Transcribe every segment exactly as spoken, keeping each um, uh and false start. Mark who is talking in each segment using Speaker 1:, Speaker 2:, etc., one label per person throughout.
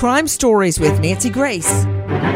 Speaker 1: Crime Stories with Nancy Grace.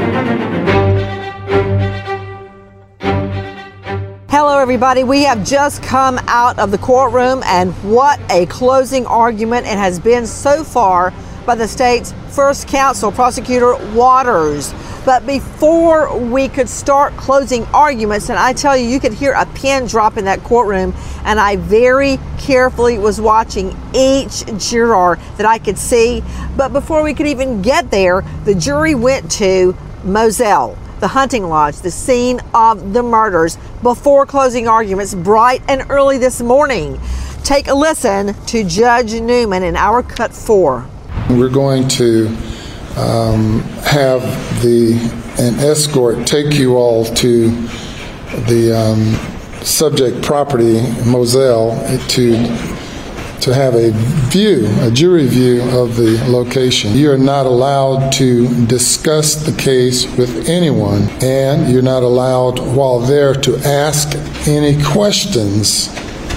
Speaker 2: Hello, everybody. We have just come out of the courtroom, and what a closing argument it has been so far by the state's first counsel, Prosecutor Waters. But before we could start closing arguments, and I tell you, you could hear a pin drop in that courtroom, and I very carefully was watching each juror that I could see. But before we could even get there, the jury went to Moselle, the hunting lodge, the scene of the murders, before closing arguments bright and early this morning. Take a listen to Judge Newman in our cut four.
Speaker 3: We're going to um, have the an escort take you all to the um, subject property, Moselle, to to have a view, a jury view of the location. You are not allowed to discuss the case with anyone, and you're not allowed while there to ask any questions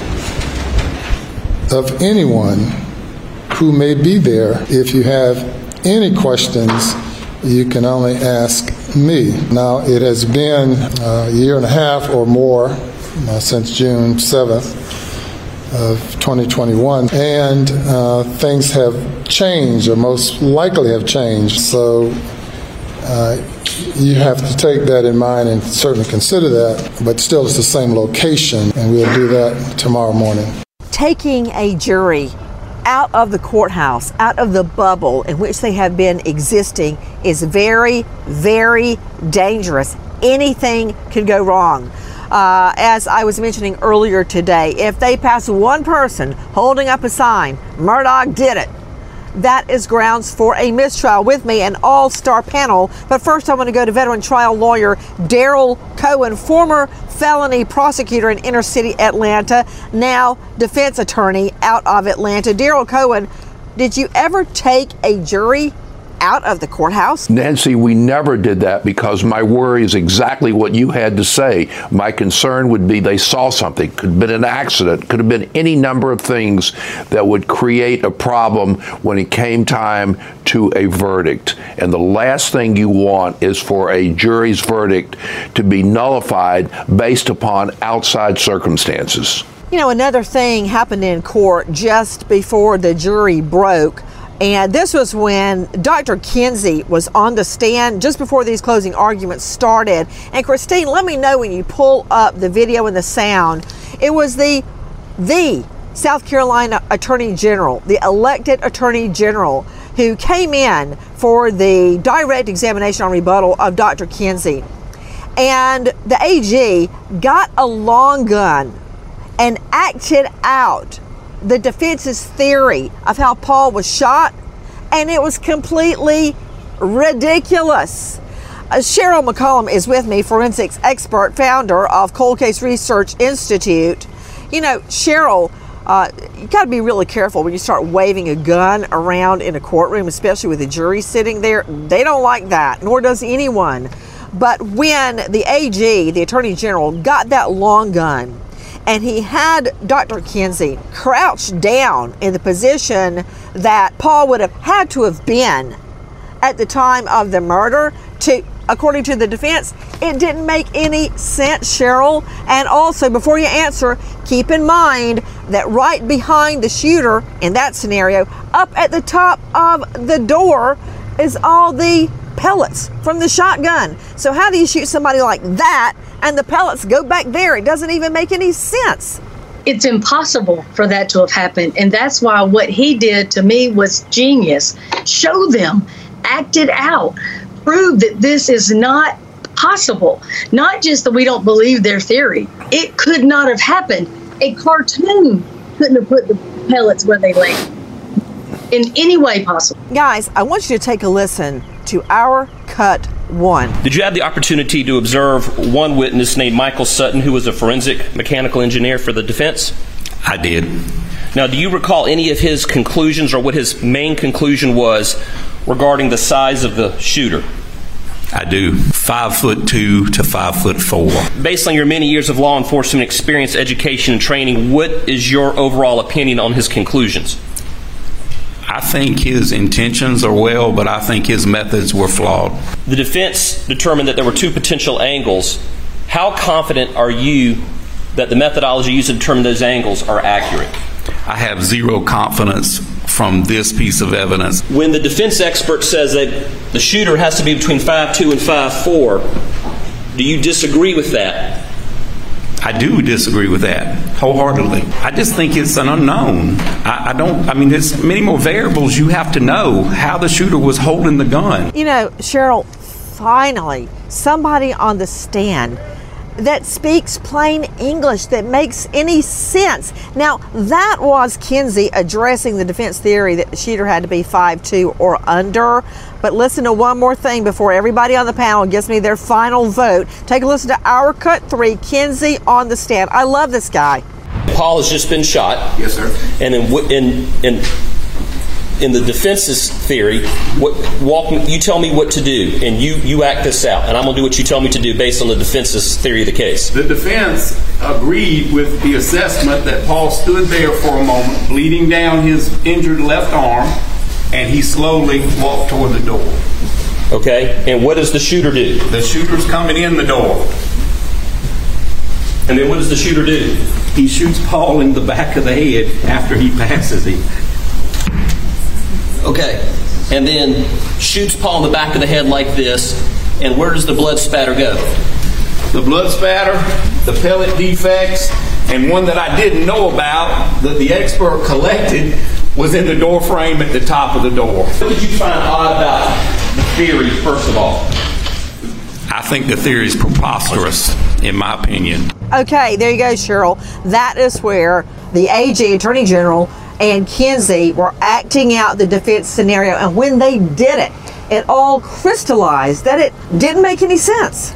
Speaker 3: of anyone who may be there. If you have any questions, you can only ask me. Now, it has been a year and a half or more uh, since June seventh of twenty twenty-one, and uh, things have changed, or most likely have changed. So uh, you have to take that in mind and certainly consider that, but still it's the same location, and we'll do that tomorrow morning.
Speaker 2: Taking a jury out of the courthouse, out of the bubble in which they have been existing, is very, very dangerous. Anything could go wrong. Uh, as I was mentioning earlier today, if they pass one person holding up a sign, Murdaugh did it, that is grounds for a mistrial. With me, an all-star panel. But first, I want to go to veteran trial lawyer Daryl Cohen, former felony prosecutor in inner city Atlanta, now defense attorney out of Atlanta. Daryl Cohen, did you ever take a jury out of the courthouse?
Speaker 4: Nancy, we never did that, because my worry is exactly what you had to say. My concern would be they saw something. Could have been an accident, could have been any number of things that would create a problem when it came time to a verdict. And the last thing you want is for a jury's verdict to be nullified based upon outside circumstances.
Speaker 2: You know, another thing happened in court just before the jury broke. And this was when Doctor Kinsey was on the stand just before these closing arguments started. And Christine, let me know when you pull up the video and the sound. It was the, the South Carolina Attorney General, the elected Attorney General, who came in for the direct examination on rebuttal of Doctor Kinsey. And the A G got a long gun and acted out the defense's theory of how Paul was shot, and it was completely ridiculous. Uh, Cheryl McCollum is with me, forensics expert, founder of Cold Case Research Institute. You know, Cheryl, uh, you got to be really careful when you start waving a gun around in a courtroom, especially with a jury sitting there. They don't like that, nor does anyone. But when the A G, the Attorney General, got that long gun, and he had Doctor Kinsey crouched down in the position that Paul would have had to have been at the time of the murder, to, according to the defense, it didn't make any sense, Cheryl. And also, before you answer, keep in mind that right behind the shooter in that scenario, up at the top of the door, is all the pellets from the shotgun. So how do you shoot somebody like that and the pellets go back there? It doesn't even make any sense.
Speaker 5: It's impossible for that to have happened. And that's why what he did to me was genius. Show them, act it out, prove that this is not possible. Not just that we don't believe their theory. It could not have happened. A cartoon couldn't have put the pellets where they lay in any way possible.
Speaker 2: Guys, I want you to take a listen to our cut one.
Speaker 6: Did you have the opportunity to observe one witness named Michael Sutton, who was a forensic mechanical engineer for the defense?
Speaker 7: I did.
Speaker 6: Now, do you recall any of his conclusions, or what his main conclusion was regarding the size of the shooter?
Speaker 7: I do. Five foot two to five foot four.
Speaker 6: Based on your many years of law enforcement experience, education, and training, what is your overall opinion on his conclusions?
Speaker 7: I think his intentions are well, but I think his methods were flawed.
Speaker 6: The defense determined that there were two potential angles. How confident are you that the methodology used to determine those angles are accurate?
Speaker 7: I have zero confidence from this piece of evidence.
Speaker 6: When the defense expert says that the shooter has to be between five two and five four, do you disagree with that?
Speaker 7: I do disagree with that wholeheartedly. I just think it's an unknown. I, I don't, I mean, there's many more variables you have to know how the shooter was holding the gun.
Speaker 2: You know, Cheryl, finally, somebody on the stand that speaks plain English, that makes any sense. Now, that was Kinsey addressing the defense theory that the shooter had to be five two or under. But listen to one more thing before everybody on the panel gives me their final vote. Take a listen to our cut three, Kinsey on the stand. I love this guy.
Speaker 6: Paul has just been shot.
Speaker 7: Yes, sir.
Speaker 6: And in in in, in the defense's theory, what, walk me, you tell me what to do, and you, you act this out, and I'm going to do what you tell me to do based on the defense's theory of the case.
Speaker 7: The defense agreed with the assessment that Paul stood there for a moment, bleeding down his injured left arm, and he slowly walked toward the door.
Speaker 6: Okay, and what does the shooter do?
Speaker 7: The shooter's coming in the door.
Speaker 6: And then what does the shooter do?
Speaker 7: He shoots Paul in the back of the head after he passes him.
Speaker 6: Okay, and then shoots Paul in the back of the head like this, and where does the blood spatter go?
Speaker 7: The blood spatter, the pellet defects, and one that I didn't know about that the expert collected was in the door frame at the top of the door.
Speaker 6: What did you find odd about the theory, first of all?
Speaker 7: I think the theory is preposterous, in my opinion.
Speaker 2: Okay, there you go, Cheryl. That is where the A G, Attorney General, and Kinsey were acting out the defense scenario. And when they did it, it all crystallized that it didn't make any sense.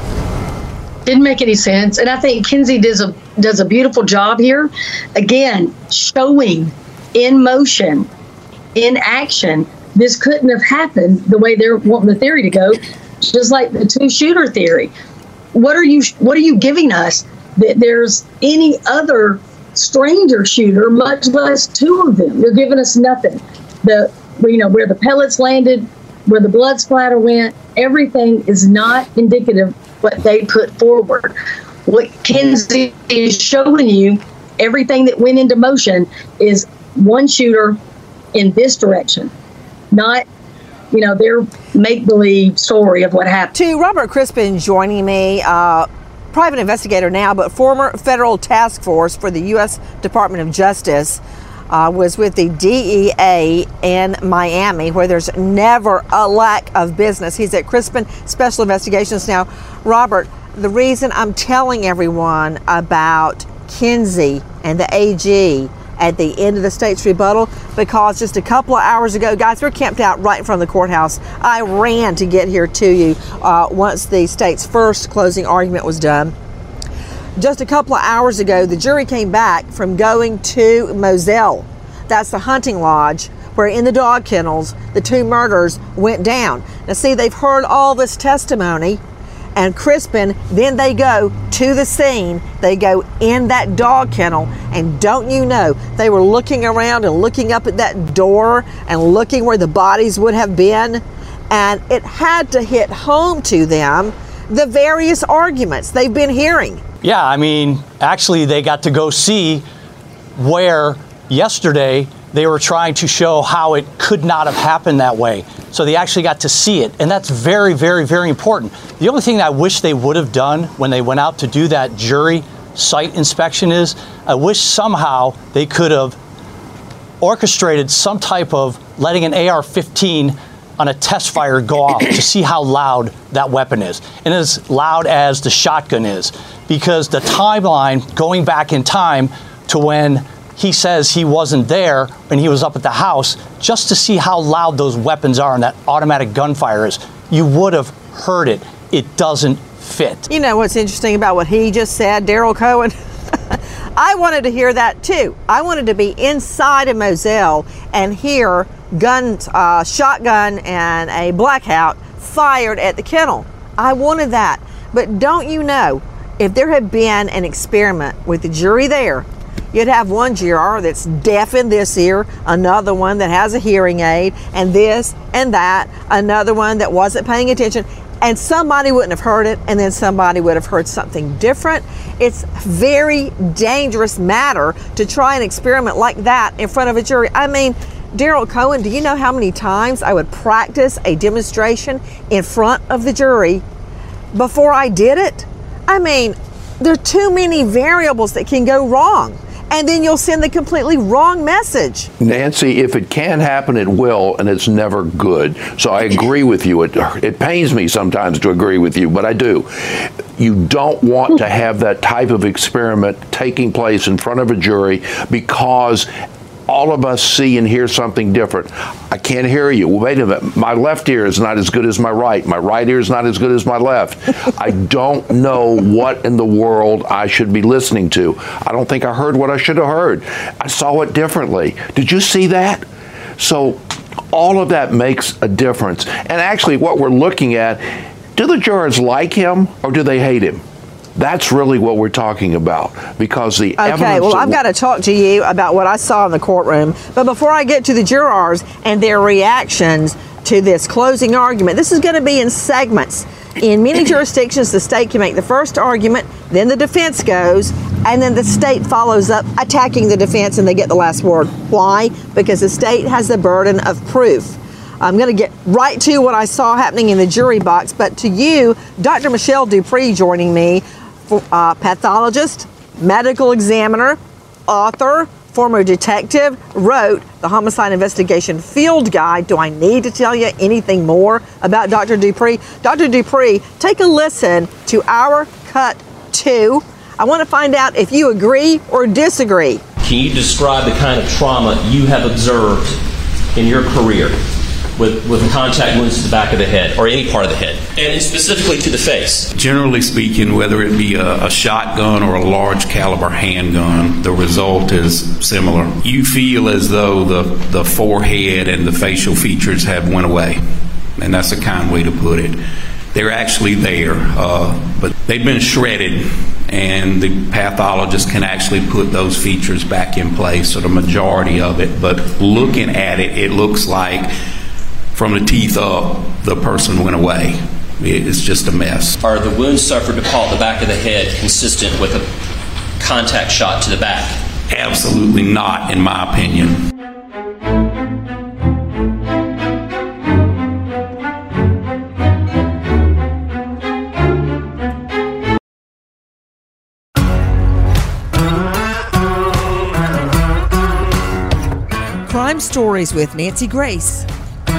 Speaker 5: Didn't make any sense. And I think Kinsey does a, does a beautiful job here. Again, showing in motion, in action, this couldn't have happened the way they're wanting the theory to go, just like the two-shooter theory. What are you What are you giving us that there's any other stranger shooter, much less two of them? You're giving us nothing. The you know where the pellets landed, where the blood splatter went, everything is not indicative of what they put forward. What Kinsey is showing you, everything that went into motion is one shooter in this direction, not, you know, their make-believe story of what happened.
Speaker 2: To Robert Crispin joining me, uh, private investigator now, but former federal task force for the U S Department of Justice, uh, was with the D E A in Miami, where there's never a lack of business. He's at Crispin Special Investigations now. Robert, the reason I'm telling everyone about Kinsey and the A G at the end of the state's rebuttal, because just a couple of hours ago, guys, we're camped out right in front of the courthouse. I ran to get here to you uh, once the state's first closing argument was done. Just a couple of hours ago, the jury came back from going to Moselle. That's the hunting lodge where in the dog kennels the two murders went down. Now see, they've heard all this testimony, and Crispin, then they go to the scene, they go in that dog kennel, and don't you know, they were looking around and looking up at that door and looking where the bodies would have been, and it had to hit home to them the various arguments they've been hearing.
Speaker 8: Yeah, I mean, actually they got to go see where yesterday they were trying to show how it could not have happened that way. So they actually got to see it, and that's very, very, very important. The only thing that I wish they would have done when they went out to do that jury site inspection is, I wish somehow they could have orchestrated some type of letting an A R fifteen on a test fire go off to see how loud that weapon is, and as loud as the shotgun is, because the timeline going back in time to when he says he wasn't there when he was up at the house, just to see how loud those weapons are and that automatic gunfire is, you would have heard it. It doesn't fit.
Speaker 2: You know what's interesting about what he just said, Daryl Cohen? I wanted to hear that too. I wanted to be inside of Moselle and hear guns, uh, shotgun and a blackout fired at the kennel. I wanted that. But don't you know, if there had been an experiment with the jury there, you'd have one juror that's deaf in this ear, another one that has a hearing aid, and this and that, another one that wasn't paying attention, and somebody wouldn't have heard it, and then somebody would have heard something different. It's a very dangerous matter to try an experiment like that in front of a jury. I mean, Daryl Cohen, do you know how many times I would practice a demonstration in front of the jury before I did it? I mean, there are too many variables that can go wrong, and then you'll send the completely wrong message.
Speaker 4: Nancy, if it can happen, it will, and it's never good. So I agree with you. It, it pains me sometimes to agree with you, but I do. You don't want to have that type of experiment taking place in front of a jury because all of us see and hear something different. I can't hear you. Well, wait a minute. My left ear is not as good as my right. My right ear is not as good as my left. I don't know what in the world I should be listening to. I don't think I heard what I should have heard. I saw it differently. Did you see that? So all of that makes a difference. And actually what we're looking at, do the jurors like him or do they hate him? That's really what we're talking about, because the
Speaker 2: okay,
Speaker 4: evidence...
Speaker 2: Okay, well, I've got to talk to you about what I saw in the courtroom. But before I get to the jurors and their reactions to this closing argument, this is going to be in segments. In many jurisdictions, the state can make the first argument, then the defense goes, and then the state follows up attacking the defense and they get the last word. Why? Because the state has the burden of proof. I'm going to get right to what I saw happening in the jury box, but to you, Doctor Michelle Dupree joining me, Uh, pathologist, medical examiner, author, former detective, wrote the Homicide Investigation Field Guide. Do I need to tell you anything more about Doctor Dupree? Doctor Dupree, take a listen to our cut two. I want to find out if you agree or disagree.
Speaker 6: Can you describe the kind of trauma you have observed in your career with, with contact wounds to the back of the head or any part of the head, and specifically to the face?
Speaker 7: Generally speaking, whether it be a, a shotgun or a large caliber handgun, the result is similar. You feel as though the, the forehead and the facial features have went away, and that's a kind way to put it. They're actually there, uh, but they've been shredded, and the pathologist can actually put those features back in place, or the majority of it. But looking at it, it looks like from the teeth up, the person went away. It's just a mess.
Speaker 6: Are the wounds suffered to Paul at the back of the head consistent with a contact shot to the back?
Speaker 7: Absolutely not, in my opinion.
Speaker 1: Crime Stories with Nancy Grace.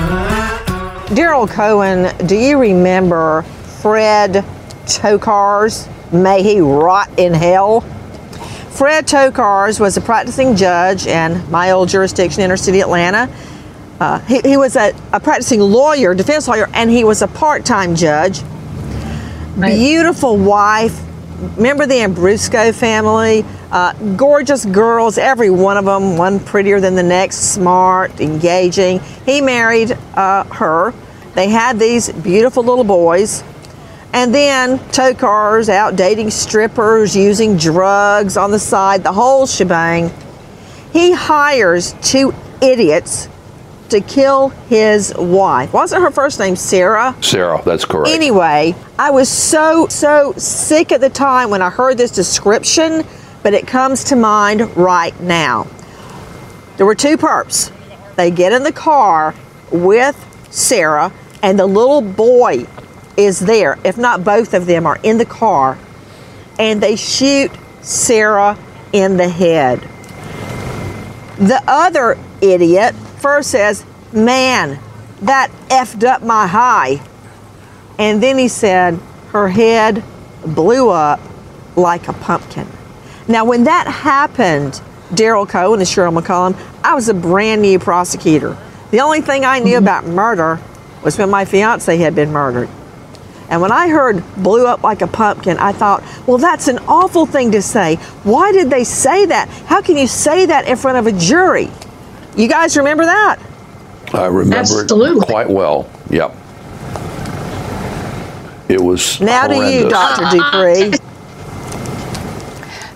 Speaker 2: Daryl Cohen, do you remember Fred Tokars? May he rot in hell. Fred Tokars was a practicing judge in my old jurisdiction, inner city Atlanta. Uh, he, he was a, a practicing lawyer, defense lawyer, and he was a part-time judge. Right. Beautiful wife. Remember the Ambrusco family? Uh, gorgeous girls, every one of them, one prettier than the next, smart, engaging. He married uh, her. They had these beautiful little boys. And then Tokars out dating strippers, using drugs on the side, the whole shebang. He hires two idiots to kill his wife. Wasn't her first name Sarah?
Speaker 4: Sarah, that's correct.
Speaker 2: Anyway, I was so, so sick at the time when I heard this description, but it comes to mind right now. There were two perps. They get in the car with Sarah, and the little boy is there. If not, both of them are in the car, and they shoot Sarah in the head. The other idiot first says, "Man, that effed up my high." And then he said, her head blew up like a pumpkin. Now, when that happened, Daryl Cohen and Cheryl McCollum, I was a brand new prosecutor. The only thing I knew about murder was when my fiance had been murdered. And when I heard blew up like a pumpkin, I thought, well, that's an awful thing to say. Why did they say that? How can you say that in front of a jury? You guys remember that?
Speaker 4: I remember
Speaker 5: Absolutely.
Speaker 4: it quite well. Yep. It was
Speaker 2: Now
Speaker 4: horrendous.
Speaker 2: to you, Doctor Dupree.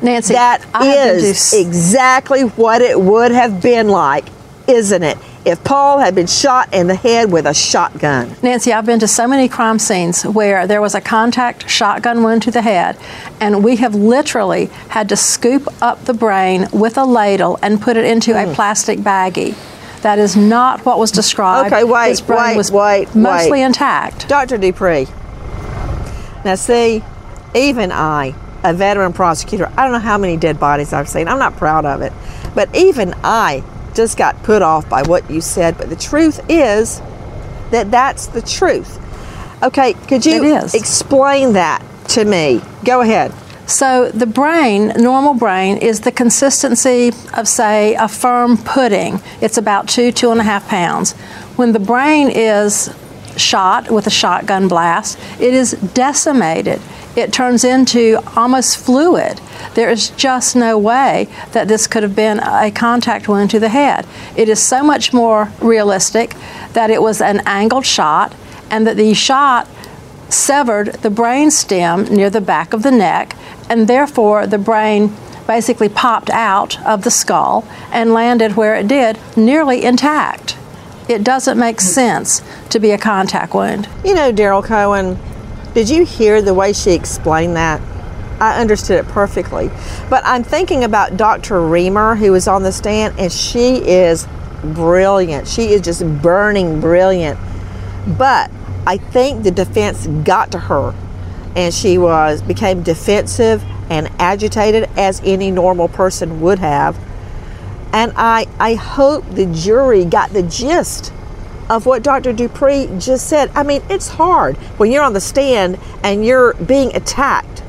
Speaker 9: Nancy,
Speaker 2: that
Speaker 9: I have been
Speaker 2: is
Speaker 9: to-
Speaker 2: exactly what it would have been like, isn't it? If Paul had been shot in the head with a shotgun.
Speaker 9: Nancy, I've been to so many crime scenes where there was a contact shotgun wound to the head, and we have literally had to scoop up the brain with a ladle and put it into
Speaker 2: Mm.
Speaker 9: a plastic baggie. That is not what was described.
Speaker 2: Okay, wait,
Speaker 9: His brain
Speaker 2: wait,
Speaker 9: was
Speaker 2: wait,
Speaker 9: mostly
Speaker 2: wait.
Speaker 9: intact.
Speaker 2: Doctor Dupree. Now, see, even I, a veteran prosecutor, I don't know how many dead bodies I've seen. I'm not proud of it. But even I just got put off by what you said. But the truth is that that's the truth. Okay, could you
Speaker 9: It is.
Speaker 2: explain that to me? Go ahead.
Speaker 9: So the brain, normal brain, is the consistency of, say, a firm pudding. It's about two, two and a half pounds. When the brain is shot with a shotgun blast, it is decimated. It turns into almost fluid. There is just no way that this could have been a contact wound to the head. It is so much more realistic that it was an angled shot and that the shot severed the brain stem near the back of the neck, and therefore the brain basically popped out of the skull and landed where it did, nearly intact. It doesn't make sense to be a contact wound.
Speaker 2: You know, Daryl Cohen, did you hear the way she explained that? I understood it perfectly. But I'm thinking about Doctor Reamer, who was on the stand, and she is brilliant. She is just burning brilliant. But I think the defense got to her, and she was became defensive and agitated as any normal person would have. And I, I hope the jury got the gist of what Doctor Dupree just said. I mean, it's hard when you're on the stand and you're being attacked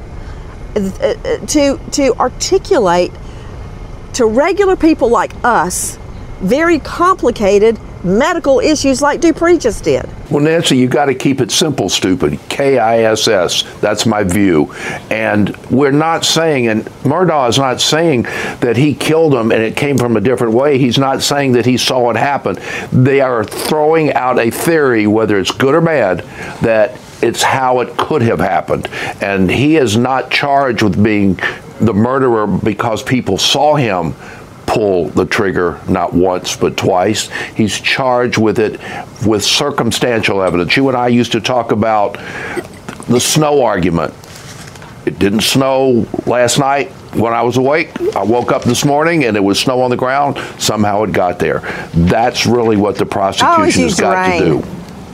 Speaker 2: to to articulate to regular people like us very complicated medical issues like Dupree just did.
Speaker 4: Well, Nancy, you got to keep it simple, stupid. K I S S. That's my view. And we're not saying, and Murdaugh is not saying that he killed him and it came from a different way. He's not saying that he saw it happen. They are throwing out a theory, whether it's good or bad, that it's how it could have happened. And he is not charged with being the murderer because people saw him pull the trigger not once but twice. He's charged with it with circumstantial evidence. You and I used to talk about the snow argument. It didn't snow last night when I was awake. I woke up this morning and it was snow on the ground. Somehow it got there. That's really what the prosecution has got
Speaker 2: rain.
Speaker 4: to do.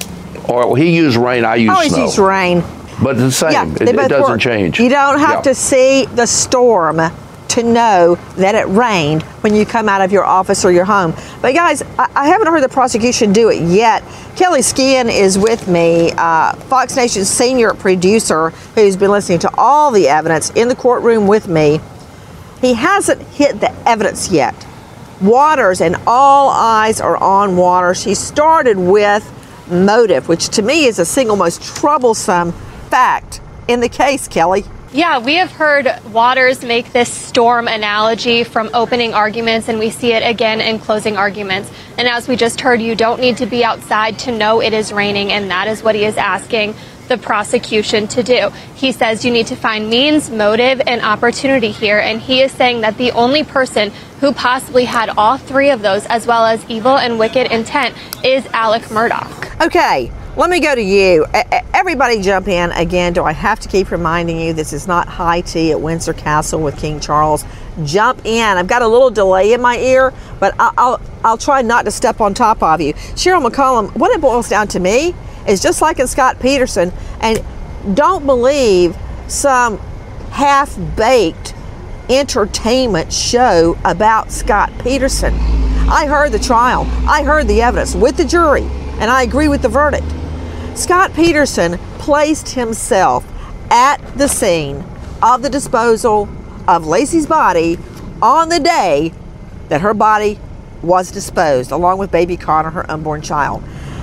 Speaker 4: Or he used rain, I use
Speaker 2: I always
Speaker 4: snow.
Speaker 2: use rain.
Speaker 4: But it's the same.
Speaker 2: Yeah,
Speaker 4: it,
Speaker 2: they both
Speaker 4: it doesn't
Speaker 2: work.
Speaker 4: change.
Speaker 2: You don't have
Speaker 4: Yeah.
Speaker 2: to see the storm to know that it rained when you come out of your office or your home. But guys, I, I haven't heard the prosecution do it yet. Kelly Skian is with me, uh, Fox Nation's senior producer, who's been listening to all the evidence in the courtroom with me. He hasn't hit the evidence yet. Waters, and all eyes are on Waters. He started with motive, which to me is the single most troublesome fact in the case, Kelly.
Speaker 10: Yeah, we have heard Waters make this storm analogy from opening arguments, and we see it again in closing arguments. And as we just heard, you don't need to be outside to know it is raining, and that is what he is asking the prosecution to do. He says you need to find means, motive, and opportunity here, and he is saying that the only person who possibly had all three of those, as well as evil and wicked intent, is Alec Murdaugh.
Speaker 2: Okay, let me go to you. Everybody jump in. Again, do I have to keep reminding you this is not high tea at Windsor Castle with King Charles? Jump in. I've got a little delay in my ear, but I'll, I'll, I'll try not to step on top of you. Cheryl McCollum, what it boils down to me is just like in Scott Peterson, and don't believe some half-baked entertainment show about Scott Peterson. I heard the trial. I heard the evidence with the jury, and I agree with the verdict. Scott Peterson placed himself at the scene of the disposal of Lacey's body on the day that her body was disposed, along with baby Connor, her unborn child.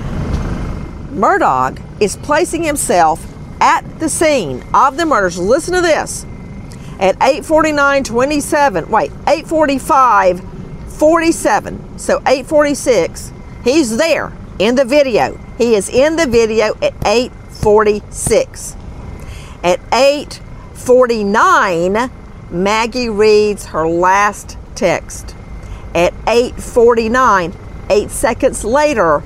Speaker 2: Murdaugh is placing himself at the scene of the murders. Listen to this. At eight forty-nine twenty-seven, wait, eight forty-five forty-seven, so eight forty-six, he's there in the video. He is in the video at eight forty-six. At eight forty-nine, Maggie reads her last text. At eight forty-nine, eight seconds later,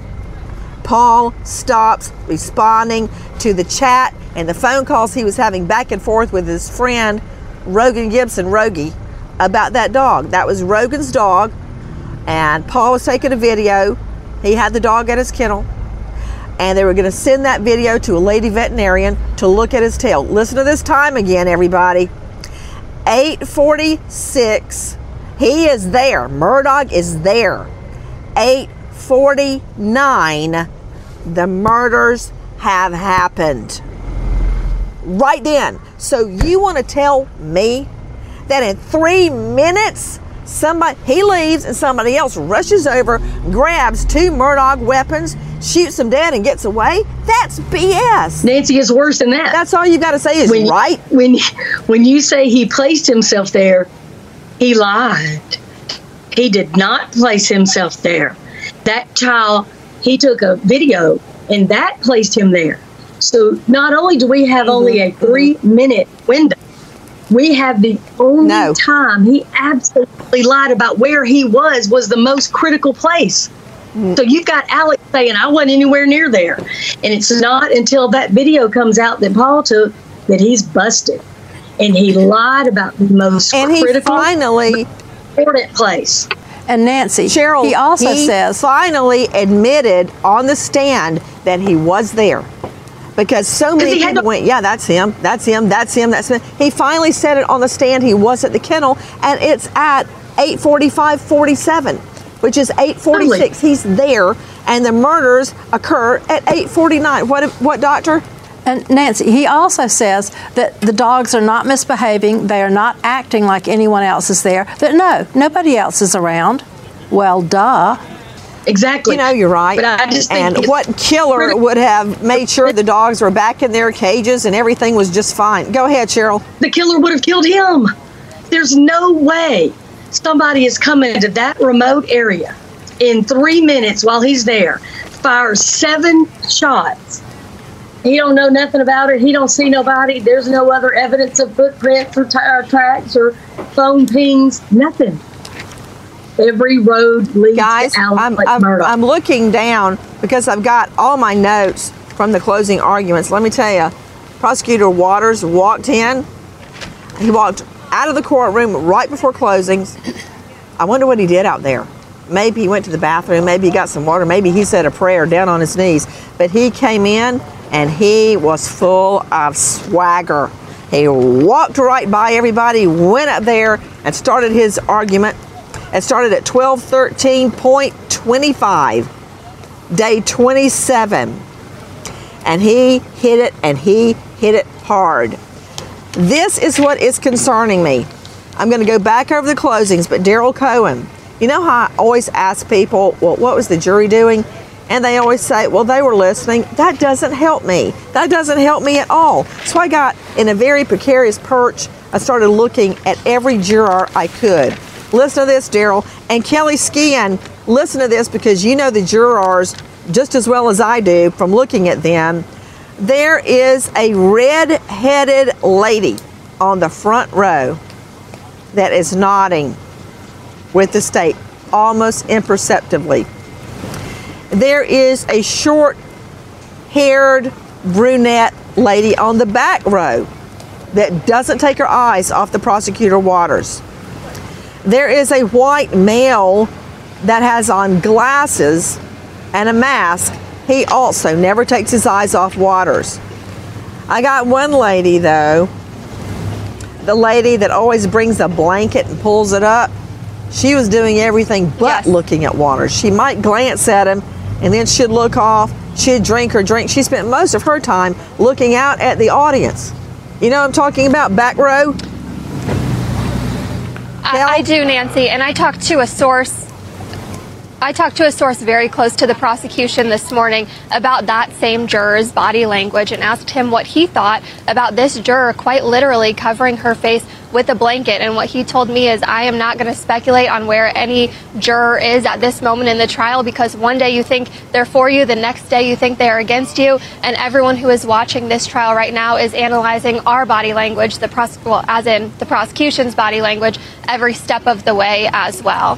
Speaker 2: Paul stops responding to the chat and the phone calls he was having back and forth with his friend, Rogan Gibson, Rogie, about that dog. That was Rogan's dog, and Paul was taking a video. He had the dog at his kennel, and they were going to send that video to a lady veterinarian to look at his tail. Listen to this time again, everybody. eight forty-six, he is there. Murdaugh is there. eight forty-nine, the murders have happened. Right then. So you want to tell me that in three minutes, somebody, he leaves and somebody else rushes over, grabs two Murdaugh weapons, shoots them dead and gets away? That's B S.
Speaker 5: Nancy, is worse than that.
Speaker 2: That's all you got to say is
Speaker 5: when,
Speaker 2: right.
Speaker 5: When, when you say he placed himself there, he lied. He did not place himself there. That child, he took a video and that placed him there. So not only do we have mm-hmm. only a three minute window, we have the only no. time he absolutely lied about where he was, was the most critical place. Mm. So you've got Alex saying, I wasn't anywhere near there. And it's not until that video comes out that Paul took that he's busted. And he lied about the most
Speaker 2: and
Speaker 5: critical,
Speaker 2: he finally,
Speaker 5: important place.
Speaker 9: And Nancy,
Speaker 2: Cheryl,
Speaker 9: he also
Speaker 2: he
Speaker 9: says,
Speaker 2: finally admitted on the stand that he was there. Because so many people to- went, yeah, that's him, that's him, that's him, that's him. He finally said it on the stand. He was at the kennel, and it's at eight forty-five forty-seven, which is eight forty-six. He's there, and the murders occur at eight forty-nine. What, what, doctor?
Speaker 9: And Nancy, he also says that the dogs are not misbehaving. They are not acting like anyone else is there. That no, nobody else is around. Well, duh.
Speaker 5: Exactly.
Speaker 2: You know, you're right.
Speaker 5: But I just think
Speaker 2: and what killer would have made sure the dogs were back in their cages and everything was just fine? Go ahead, Cheryl.
Speaker 5: The killer would have killed him. There's no way somebody is coming to that remote area in three minutes while he's there, fires seven shots. He don't know nothing about it. He don't see nobody. There's no other evidence of footprints or tire tracks or phone pings. Nothing. Every road leads
Speaker 2: Guys,
Speaker 5: to Alex
Speaker 2: I'm, I'm, I'm looking down because I've got all my notes from the closing arguments. Let me tell you, Prosecutor Waters walked in. He walked out of the courtroom right before closings. I wonder what he did out there. Maybe he went to the bathroom. Maybe he got some water. Maybe he said a prayer down on his knees. But he came in and he was full of swagger. He walked right by everybody, went up there and started his argument. It started at twelve thirteen point two five, day twenty-seven. And he hit it, and he hit it hard. This is what is concerning me. I'm going to go back over the closings, but Daryl Cohen, you know how I always ask people, well, what was the jury doing? And they always say, well, they were listening. That doesn't help me. That doesn't help me at all. So I got in a very precarious perch. I started looking at every juror I could. Listen to this, Daryl. And Kelly Skian, listen to this because you know the jurors just as well as I do from looking at them. There is a red-headed lady on the front row that is nodding with the state almost imperceptibly. There is a short-haired brunette lady on the back row that doesn't take her eyes off the Prosecutor Waters. There is a white male that has on glasses and a mask. He also never takes his eyes off Waters. I got one lady, though, the lady that always brings a blanket and pulls it up. She was doing everything but yes. looking at Waters. She might glance at him, and then she'd look off. She'd drink her drink. She spent most of her time looking out at the audience. You know what I'm talking about, back row?
Speaker 10: I, I do, Nancy, and I talked to a source I talked to a source very close to the prosecution this morning about that same juror's body language and asked him what he thought about this juror quite literally covering her face with a blanket. And what he told me is, I am not going to speculate on where any juror is at this moment in the trial, because one day you think they're for you, the next day you think they're against you, and everyone who is watching this trial right now is analyzing our body language, the pros- well, as in the prosecution's body language, every step of the way as well.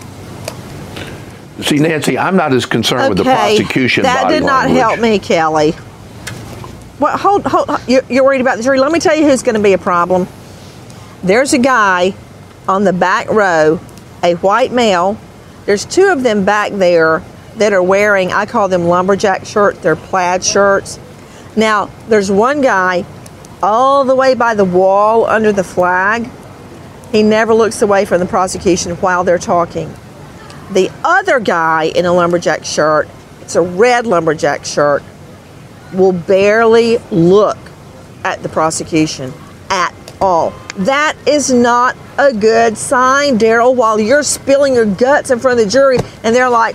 Speaker 4: See, Nancy, I'm not as concerned
Speaker 2: okay,
Speaker 4: with the prosecution
Speaker 2: that
Speaker 4: body
Speaker 2: did not
Speaker 4: language.
Speaker 2: help me, Kelly. Well, hold, hold, you're, you're worried about the jury. Let me tell you who's going to be a problem. There's a guy on the back row, a white male. There's two of them back there that are wearing, I call them lumberjack shirts. They're plaid shirts. Now, there's one guy all the way by the wall under the flag. He never looks away from the prosecution while they're talking. The other guy in a lumberjack shirt, it's a red lumberjack shirt, will barely look at the prosecution at all. That is not a good sign, Daryl, while you're spilling your guts in front of the jury and they're like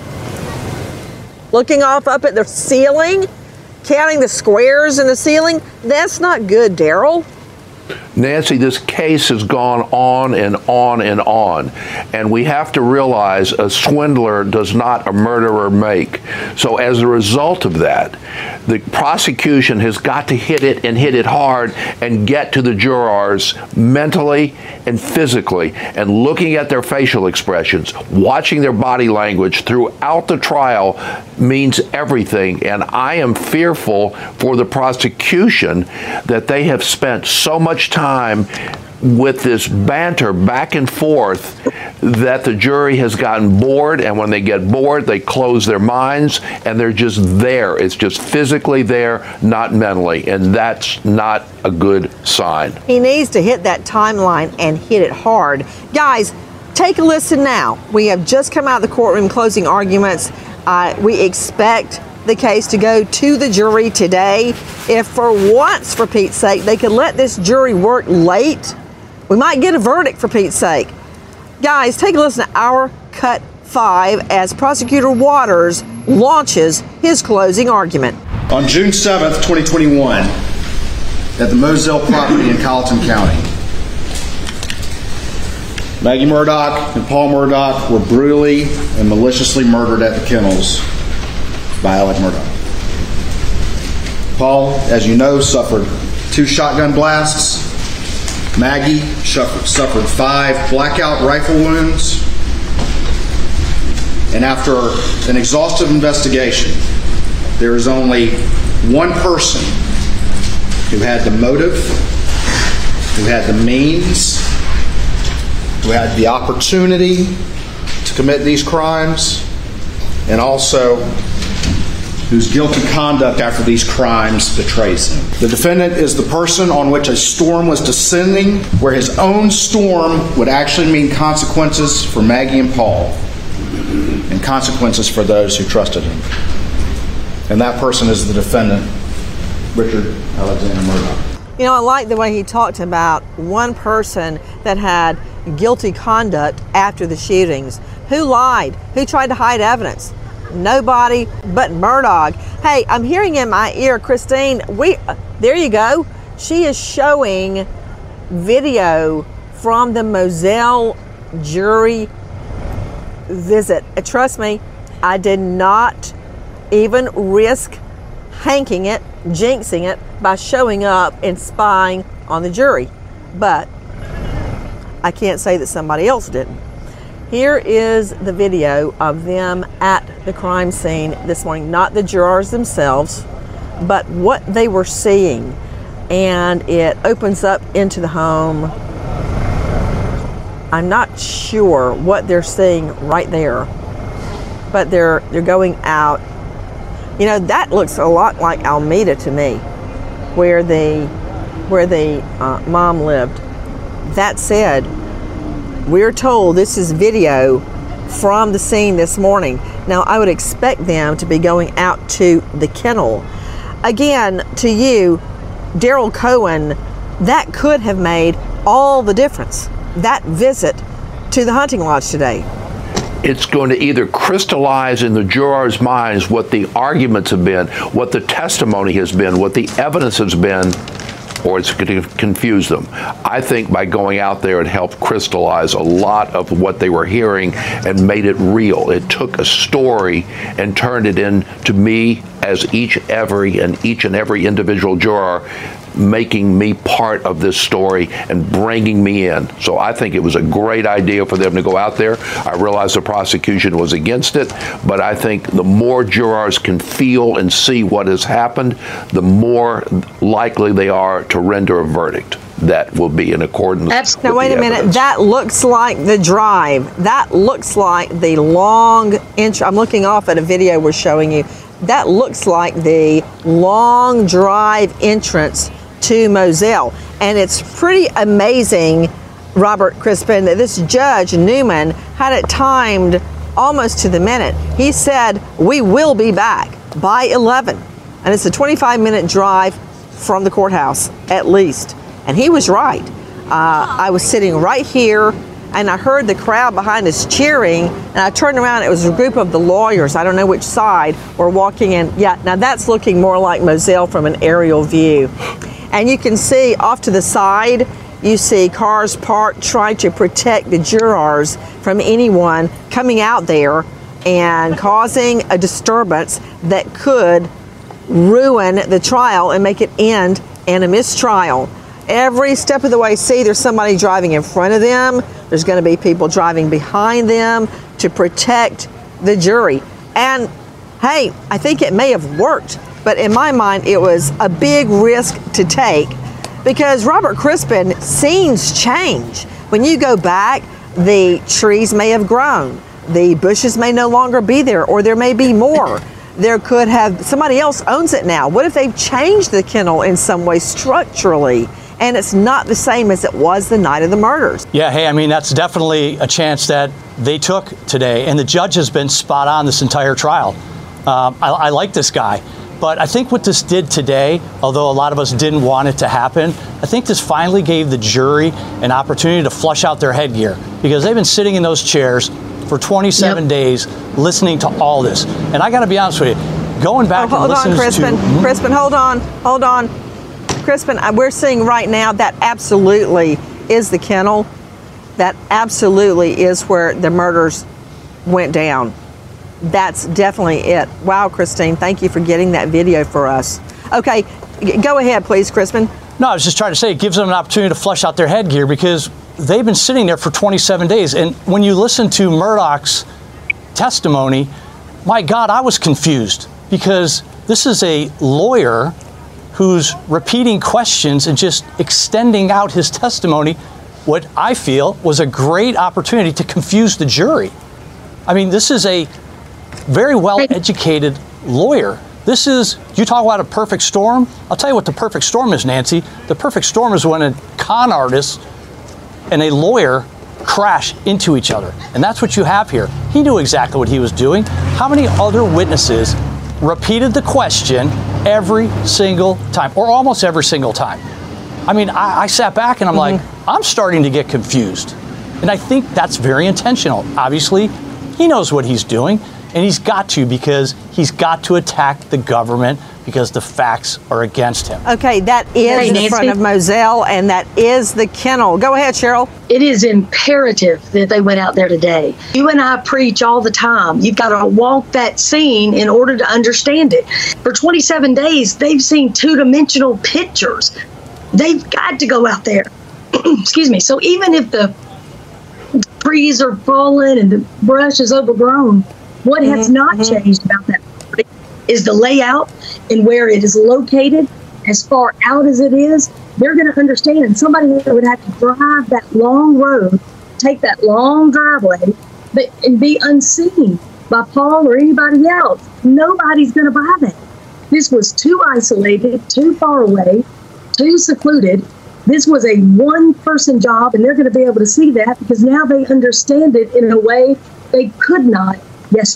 Speaker 2: looking off up at the ceiling, counting the squares in the ceiling. That's not good, Daryl.
Speaker 4: Nancy, this case has gone on and on and on, and we have to realize a swindler does not a murderer make. So as a result of that, the prosecution has got to hit it and hit it hard and get to the jurors mentally and physically, and looking at their facial expressions, watching their body language throughout the trial means everything. And I am fearful for the prosecution that they have spent so much time with this banter back and forth that the jury has gotten bored, and when they get bored, they close their minds and they're just there. It's just physically there, not mentally, and that's not a good sign.
Speaker 2: He needs to hit that timeline and hit it hard. Guys, take a listen now. We have just come out of the courtroom closing arguments. Uh, we expect the case to go to the jury today. If for once, for Pete's sake, they could let this jury work late, we might get a verdict, for Pete's sake. Guys, take a listen to our cut five as Prosecutor Waters launches his closing argument.
Speaker 11: On June seventh, twenty twenty-one, at the Moselle property in Colleton County, Maggie Murdaugh and Paul Murdaugh were brutally and maliciously murdered at the kennels by Alec Murdaugh. Paul, as you know, suffered two shotgun blasts. Maggie suffered five blackout rifle wounds. And after an exhaustive investigation, there is only one person who had the motive, who had the means, who had the opportunity to commit these crimes, and also whose guilty conduct after these crimes betrays him. The defendant is the person on which a storm was descending, where his own storm would actually mean consequences for Maggie and Paul, and consequences for those who trusted him. And that person is the defendant, Richard Alexander Murdaugh.
Speaker 2: You know, I like the way he talked about one person that had guilty conduct after the shootings. Who lied? Who tried to hide evidence? Nobody but Murdaugh. Hey, I'm hearing in my ear, Christine, we, uh, there you go. She is showing video from the Moselle jury visit. Uh, trust me, I did not even risk hanking it, jinxing it, by showing up and spying on the jury. But I can't say that somebody else didn't. Here is the video of them at the crime scene this morning. Not the jurors themselves, but what they were seeing. And it opens up into the home. I'm not sure what they're seeing right there, but they're they're going out. You know, that looks a lot like Almeda to me, where the where the uh, mom lived. That said, we're told this is video from the scene this morning. Now, I would expect them to be going out to the kennel. Again, to you, Daryl Cohen, that could have made all the difference, that visit to the hunting lodge today.
Speaker 4: it's going to either crystallize in the jurors' minds what the arguments have been, what the testimony has been, what the evidence has been, or it's going to confuse them. I think by going out there, it helped crystallize a lot of what they were hearing and made it real. It took a story and turned it into me as each every and each and every individual juror, making me part of this story and bringing me in. So I think it was a great idea for them to go out there. I realize the prosecution was against it, but I think the more jurors can feel and see what has happened, the more likely they are to render a verdict that will be in accordance.
Speaker 2: Absolutely. Now,
Speaker 4: with
Speaker 2: wait
Speaker 4: the
Speaker 2: a minute.
Speaker 4: evidence.
Speaker 2: That looks like the drive. That looks like the long inch. I'm looking off at a video we're showing you. That looks like the long drive entrance to Moselle. And it's pretty amazing, Robert Crispin, that this judge, Newman, had it timed almost to the minute. He said, we will be back by eleven. And it's a twenty-five minute drive from the courthouse, at least. And he was right. Uh, I was sitting right here, and I heard the crowd behind us cheering, and I turned around, it was a group of the lawyers, I don't know which side, were walking in. Yeah, now that's looking more like Moselle from an aerial view. And you can see off to the side, you see cars parked trying to protect the jurors from anyone coming out there and causing a disturbance that could ruin the trial and make it end in a mistrial. Every step of the way, see, there's somebody driving in front of them. There's going to be people driving behind them to protect the jury. And hey, I think it may have worked, but in my mind, it was a big risk to take because Robert Crispin, scenes change. When you go back, the trees may have grown. The bushes may no longer be there, or there may be more. There could have, somebody else owns it now. What if they've changed the kennel in some way structurally? And it's not the same as it was the night of the murders.
Speaker 8: Yeah, hey, I mean, that's definitely a chance that they took today. And the judge has been spot on this entire trial. Um, I, I like this guy. But I think what this did today, although a lot of us didn't want it to happen, I think this finally gave the jury an opportunity to flush out their headgear because they've been sitting in those chairs for twenty-seven yep. days listening to all this. And I got to be honest with you, going back
Speaker 2: oh,
Speaker 8: and listening
Speaker 2: to... Hold on, Crispin.
Speaker 8: To,
Speaker 2: Crispin, hold on. Hold on. Crispin, we're seeing right now that absolutely is the kennel. That absolutely is where the murders went down. That's definitely it. Wow, Christine, thank you for getting that video for us. Okay, go ahead, please, Crispin.
Speaker 8: No, I was just trying to say it gives them an opportunity to flush out their headgear because they've been sitting there for twenty-seven days. And when you listen to Murdoch's testimony, my God, I was confused because this is a lawyer who's repeating questions and just extending out his testimony, what I feel was a great opportunity to confuse the jury. I mean, this is a very well-educated lawyer. This is, you talk about a perfect storm? I'll tell you what the perfect storm is, Nancy. The perfect storm is when a con artist and a lawyer crash into each other. And that's what you have here. He knew exactly what he was doing. How many other witnesses repeated the question every single time, or almost every single time? I mean, I, I sat back and I'm mm-hmm. like, I'm starting to get confused. And I think that's very intentional. Obviously, he knows what he's doing, and he's got to because he's got to attack the government because the facts are against him.
Speaker 2: Okay, that is hey, the Nancy. front of Moselle, and that is the kennel. Go ahead, Cheryl.
Speaker 5: It is imperative that they went out there today. You and I preach all the time. You've got to walk that scene in order to understand it. For twenty-seven days, they've seen two-dimensional pictures. They've got to go out there. Excuse me. So even if the trees are falling and the brush is overgrown, what mm-hmm. has not mm-hmm. changed about that is the layout and where it is located. As far out as it is, they're going to understand. And somebody would have to drive that long road, take that long driveway, but and be unseen by Paul or anybody else. Nobody's going to buy that. This was too isolated, too far away, too secluded. This was a one-person job, and they're going to be able to see that because now they understand it in a way they could not yesterday.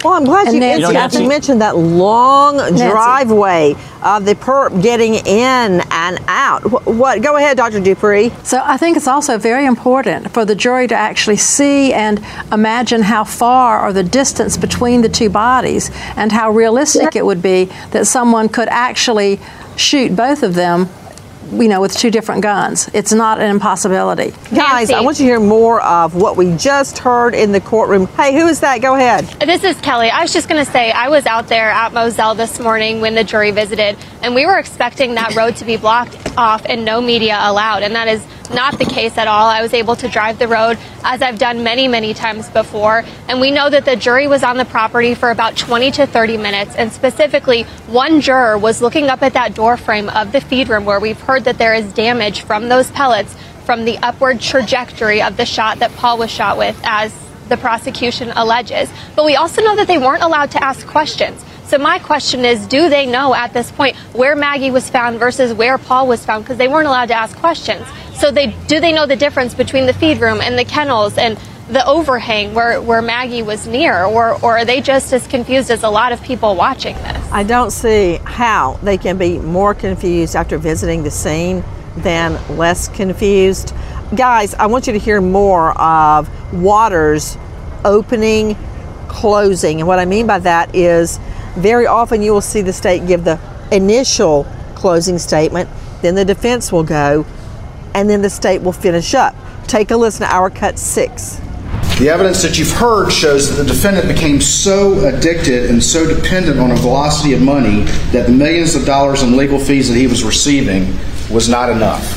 Speaker 2: Well, I'm glad
Speaker 9: And
Speaker 2: you,
Speaker 9: Nancy-
Speaker 2: you
Speaker 8: Nancy-
Speaker 2: mentioned that long
Speaker 9: Nancy.
Speaker 2: driveway of the perp getting in and out. What, what? Go ahead, Doctor Dupree.
Speaker 9: So I think it's also very important for the jury to actually see and imagine how far or the distance between the two bodies and how realistic it would be that someone could actually shoot both of them, you know, with two different guns. It's not an impossibility.
Speaker 2: Guys,
Speaker 10: Nancy.
Speaker 2: I want you to hear more of what we just heard in the courtroom. Hey, who is that? Go ahead.
Speaker 10: This is Kelly. I was just going to say, I was out there at Moselle this morning when the jury visited, and we were expecting that road to be blocked off and no media allowed, and that is not the case at all. I was able to drive the road, as I've done many, many times before, and we know that the jury was on the property for about twenty to thirty minutes, and specifically, one juror was looking up at that door frame of the feed room where we've heard that there is damage from those pellets from the upward trajectory of the shot that Paul was shot with, as the prosecution alleges. But we also know that they weren't allowed to ask questions. So my question is, do they know at this point where Maggie was found versus where Paul was found? Because they weren't allowed to ask questions. So they do they know the difference between the feed room and the kennels and the overhang where, where Maggie was near? Or, or are they just as confused as a lot of people watching this?
Speaker 2: I don't see how they can be more confused after visiting the scene than less confused. Guys, I want you to hear more of Waters' opening, closing. And what I mean by that is very often you will see the state give the initial closing statement, then the defense will go, and then the state will finish up. Take a listen to our cut six.
Speaker 11: The evidence that you've heard shows that the defendant became so addicted and so dependent on a velocity of money that the millions of dollars in legal fees that he was receiving was not enough.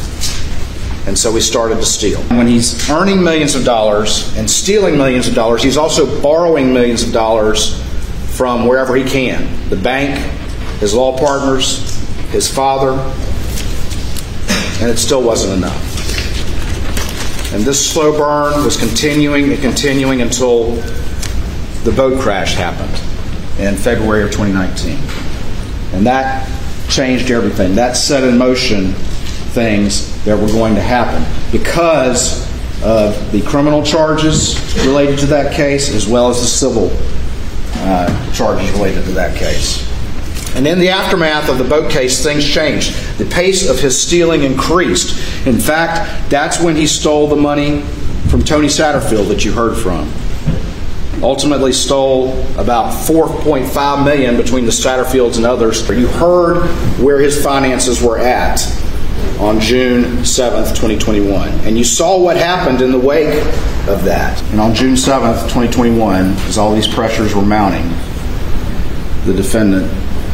Speaker 11: And so he started to steal. When he's earning millions of dollars and stealing millions of dollars, he's also borrowing millions of dollars from wherever he can. The bank, his law partners, his father, and it still wasn't enough. And this slow burn was continuing and continuing until the boat crash happened in February of twenty nineteen. And that changed everything. That set in motion things that were going to happen because of the criminal charges related to that case as well as the civil uh, charges related to that case. And in the aftermath of the boat case, things changed. The pace of his stealing increased. In fact, that's when he stole the money from Tony Satterfield that you heard from. Ultimately stole about four point five million dollars between the Satterfields and others. You heard where his finances were at on June seventh, twenty twenty-one. And you saw what happened in the wake of that. And on June seventh, twenty twenty-one, as all these pressures were mounting, the defendant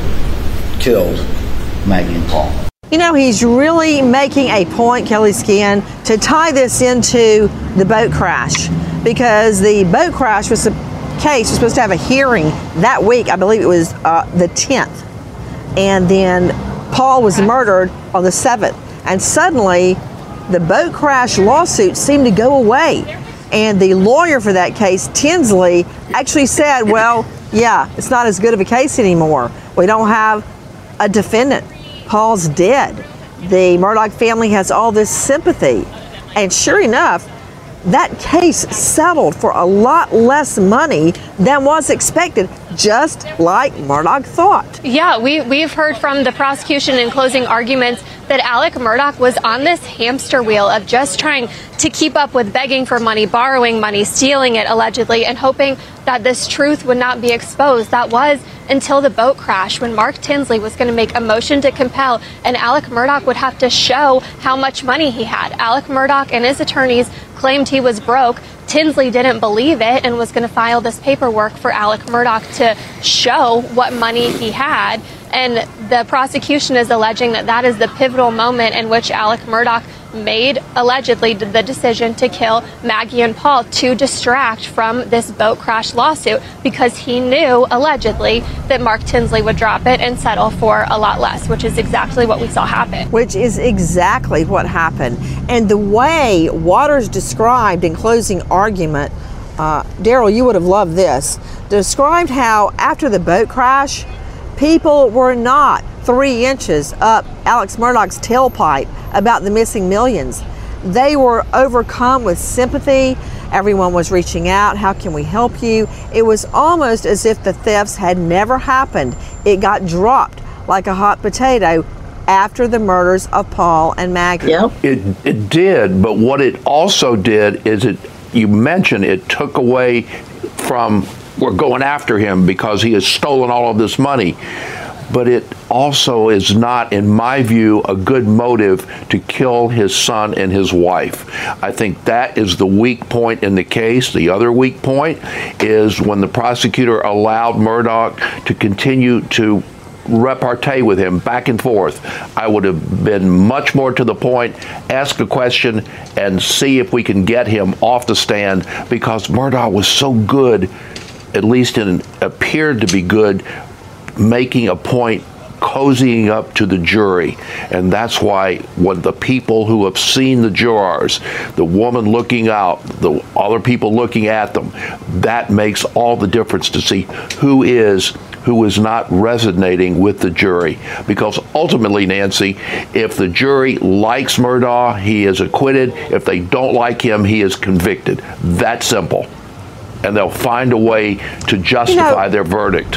Speaker 11: killed Maggie and Paul.
Speaker 2: You know, he's really making a point, Kelly Skin, to tie this into the boat crash, because the boat crash was the case was supposed to have a hearing that week. I believe it was uh, the tenth. And then Paul was murdered on the seventh. And suddenly, the boat crash lawsuit seemed to go away. And the lawyer for that case, Tinsley, actually said, well, yeah, it's not as good of a case anymore. We don't have a defendant. Paul's dead. The Murdaugh family has all this sympathy. And sure enough, that case settled for a lot less money than was expected, just like Murdaugh thought.
Speaker 10: Yeah, we, we've heard from the prosecution in closing arguments that Alec Murdaugh was on this hamster wheel of just trying to keep up with begging for money, borrowing money, stealing it allegedly, and hoping that this truth would not be exposed. That was until the boat crash, when Mark Tinsley was going to make a motion to compel, and Alec Murdaugh would have to show how much money he had. Alec Murdaugh and his attorneys claimed he was broke. Tinsley didn't believe it and was going to file this paperwork for Alec Murdaugh to show what money he had. And the prosecution is alleging that that is the pivotal moment in which Alec Murdaugh made, allegedly, the decision to kill Maggie and Paul to distract from this boat crash lawsuit, because he knew, allegedly, that Mark Tinsley would drop it and settle for a lot less, which is exactly what we saw happen.
Speaker 2: Which is exactly what happened. And the way Waters described in closing argument, uh, Daryl, you would have loved this, described how after the boat crash, people were not three inches up Alex Murdaugh's tailpipe about the missing millions. They were overcome with sympathy Everyone was reaching out. How can we help you? It was almost as if the thefts had never happened. It got dropped like a hot potato after the murders of Paul and Maggie.
Speaker 5: Yep.
Speaker 4: It, it did, but what it also did is it, you mentioned it took away from, we're going after him because he has stolen all of this money. But it also is not, in my view, a good motive to kill his son and his wife. I think that is the weak point in the case. The other weak point is when the prosecutor allowed Murdaugh to continue to repartee with him back and forth. I would have been much more to the point, ask a question and see if we can get him off the stand, because Murdaugh was so good, at least in appeared to be good, making a point, cozying up to the jury. And that's why when the people who have seen the jurors, the woman looking out, the other people looking at them, that makes all the difference to see who is who is not resonating with the jury. Because ultimately, Nancy, if the jury likes Murdaugh, he is acquitted. If they don't like him, he is convicted. That simple. And they'll find a way to justify you know, their verdict.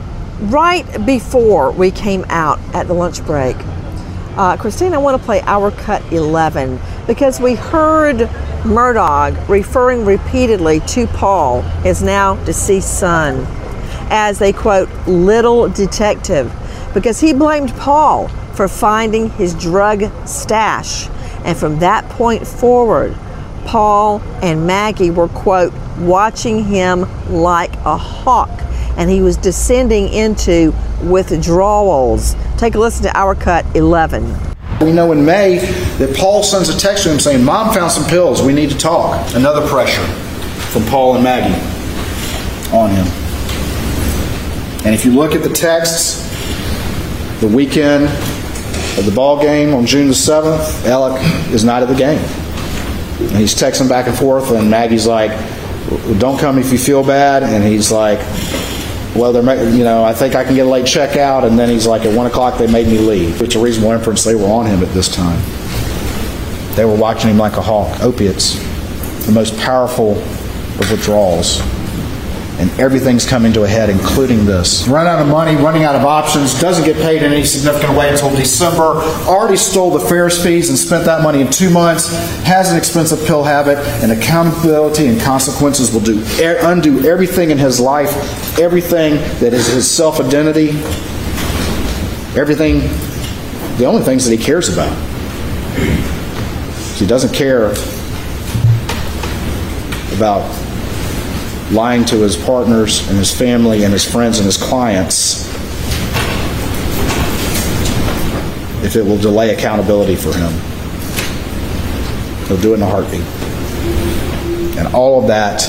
Speaker 2: Right before we came out at the lunch break, uh, Christine, I want to play our cut eleven, because we heard Murdaugh referring repeatedly to Paul, his now deceased son, as a, quote, little detective, because he blamed Paul for finding his drug stash. And from that point forward, Paul and Maggie were, quote, watching him like a hawk, and he was descending into withdrawals. Take a listen to our cut eleven.
Speaker 11: We know in May that Paul sends a text to him saying, Mom found some pills, we need to talk. Another pressure from Paul and Maggie on him. And if you look at the texts, the weekend of the ball game on June the seventh, Alec is not at the game. And he's texting back and forth, and Maggie's like, don't come if you feel bad. And he's like, well, they're, you know, I think I can get a late check out. And then he's like, at one o'clock they made me leave. It's a reasonable inference they were on him at this time. They were watching him like a hawk. Opiates, the most powerful of withdrawals. And everything's coming to a head, including this. Run out of money, running out of options, doesn't get paid in any significant way until December, already stole the Ferris fees and spent that money in two months, has an expensive pill habit, and accountability and consequences will do undo everything in his life, everything that is his self-identity, everything, the only things that he cares about. He doesn't care about lying to his partners and his family and his friends and his clients if it will delay accountability for him. He'll do it in a heartbeat. And all of that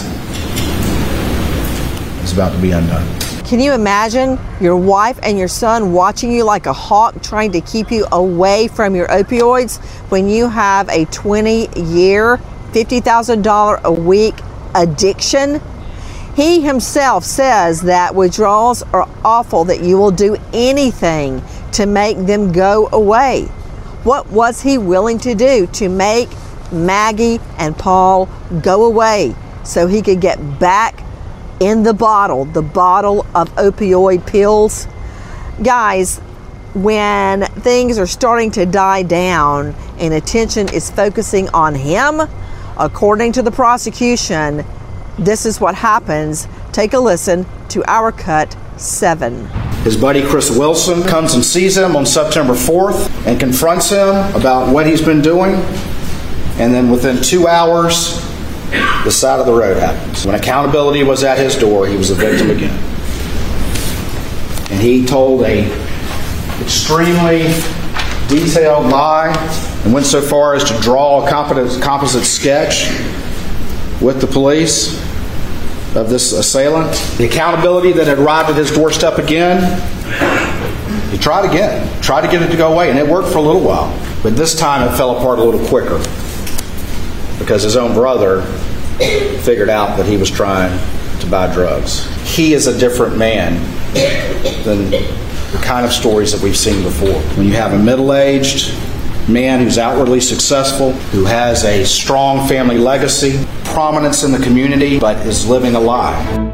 Speaker 11: is about to be undone.
Speaker 2: Can you imagine your wife and your son watching you like a hawk, trying to keep you away from your opioids when you have a twenty-year, fifty thousand dollars a week addiction? He himself says that withdrawals are awful, that you will do anything to make them go away. What was he willing to do to make Maggie and Paul go away so he could get back in the bottle, the bottle of opioid pills? Guys, when things are starting to die down and attention is focusing on him, according to the prosecution, this is what happens. Take a listen to our cut seven.
Speaker 11: His buddy Chris Wilson comes and sees him on September fourth and confronts him about what he's been doing. And then within two hours, the side of the road happens. When accountability was at his door, he was a victim again. And he told a extremely detailed lie and went so far as to draw a composite sketch with the police of this assailant. The accountability that had arrived at his doorstep again, he tried again, tried to get it to go away, and it worked for a little while. But this time it fell apart a little quicker because his own brother figured out that he was trying to buy drugs. He is a different man than the kind of stories that we've seen before. When you have a middle-aged, man who's outwardly successful, who has a strong family legacy, prominence in the community, but is living a lie.